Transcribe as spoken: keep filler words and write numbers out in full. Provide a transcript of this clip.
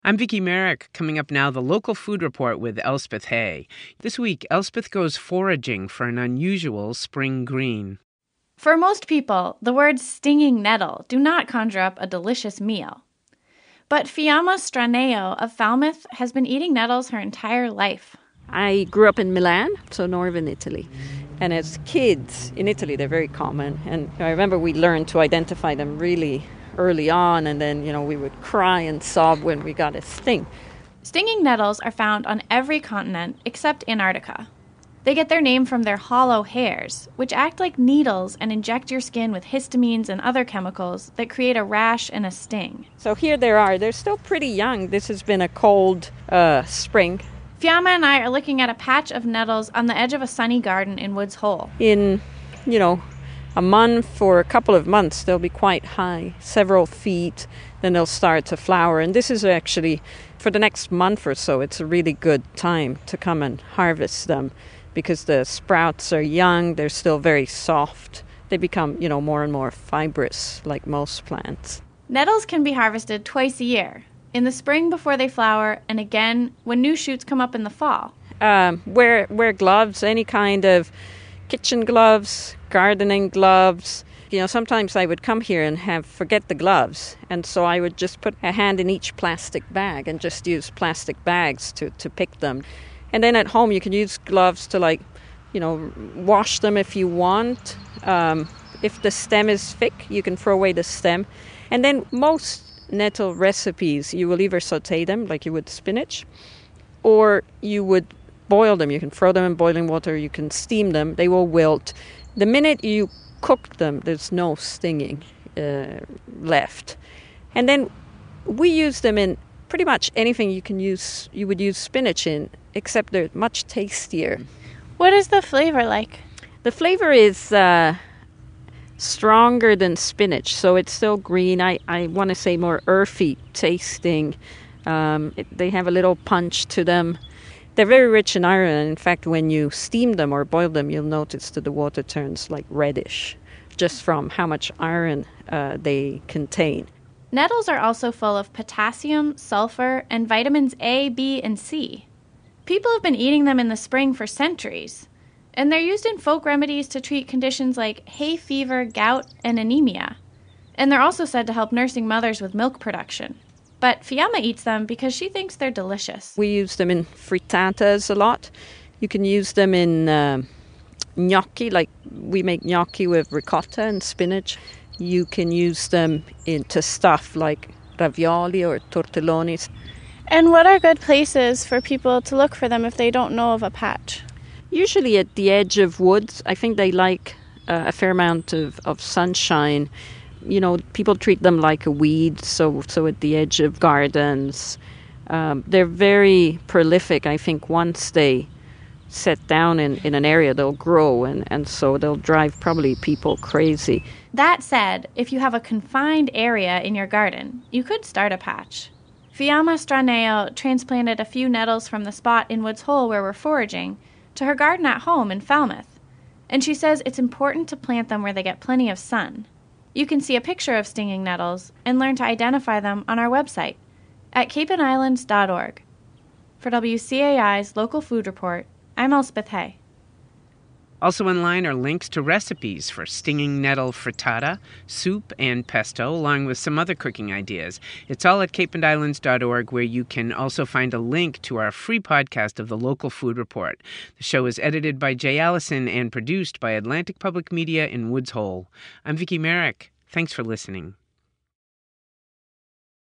I'm Vicky Merrick. Coming up now, the local food report with Elspeth Hay. This week, Elspeth goes foraging for an unusual spring green. For most people, the words stinging nettle do not conjure up a delicious meal. But Fiamma Straneo of Falmouth has been eating nettles her entire life. I grew up in Milan, so northern Italy. And as kids in Italy, they're very common. And I remember we learned to identify them really early on, and then, you know, we would cry and sob when we got a sting. Stinging nettles are found on every continent except Antarctica. They get their name from their hollow hairs, which act like needles and inject your skin with histamines and other chemicals that create a rash and a sting. So here they are. They're still pretty young. This has been a cold uh, spring. Fiamma and I are looking at a patch of nettles on the edge of a sunny garden in Woods Hole. In, you know, a month or a couple of months, they'll be quite high, several feet, then they'll start to flower. And this is actually, for the next month or so, it's a really good time to come and harvest them because the sprouts are young, they're still very soft. They become, you know, more and more fibrous like most plants. Nettles can be harvested twice a year, in the spring before they flower, and again when new shoots come up in the fall. Um, wear, wear gloves, any kind of kitchen gloves, gardening gloves. You know, sometimes I would come here and have forget the gloves, and so I would just put a hand in each plastic bag and just use plastic bags to, to pick them. And then at home you can use gloves to, like, you know, wash them if you want. Um, if the stem is thick, you can throw away the stem. And then most nettle recipes, you will either saute them like you would spinach, or you would boil them. You can throw them in boiling water, you can steam them, they will wilt. The minute you cook them, there's no stinging uh, left. And then we use them in pretty much anything you can use. You would use spinach in, except they're much tastier. What is the flavor like? The flavor is uh, stronger than spinach, so it's still green. I, I want to say more earthy tasting. Um, it, they have a little punch to them. They're very rich in iron, and in fact, when you steam them or boil them, you'll notice that the water turns like reddish, just from how much iron uh, they contain. Nettles are also full of potassium, sulfur, and vitamins A, B, and C. People have been eating them in the spring for centuries, and they're used in folk remedies to treat conditions like hay fever, gout, and anemia. And they're also said to help nursing mothers with milk production. But Fiamma eats them because she thinks they're delicious. We use them in frittatas a lot. You can use them in uh, gnocchi, like we make gnocchi with ricotta and spinach. You can use them into stuff like ravioli or tortelloni. And what are good places for people to look for them if they don't know of a patch? Usually at the edge of woods. I think they like uh, a fair amount of, of sunshine. You know, people treat them like a weed, so so at the edge of gardens. Um, they're very prolific. I think once they set down in, in an area, they'll grow, and, and so they'll drive probably people crazy. That said, if you have a confined area in your garden, you could start a patch. Fiamma Straneo transplanted a few nettles from the spot in Woods Hole where we're foraging to her garden at home in Falmouth, and she says it's important to plant them where they get plenty of sun. You can see a picture of stinging nettles and learn to identify them on our website at cape and islands dot org. For W C A I's Local Food Report, I'm Elspeth Hay. Also online are links to recipes for stinging nettle frittata, soup, and pesto, along with some other cooking ideas. It's all at cape and islands dot org, where you can also find a link to our free podcast of the Local Food Report. The show is edited by Jay Allison and produced by Atlantic Public Media in Woods Hole. I'm Vicky Merrick. Thanks for listening.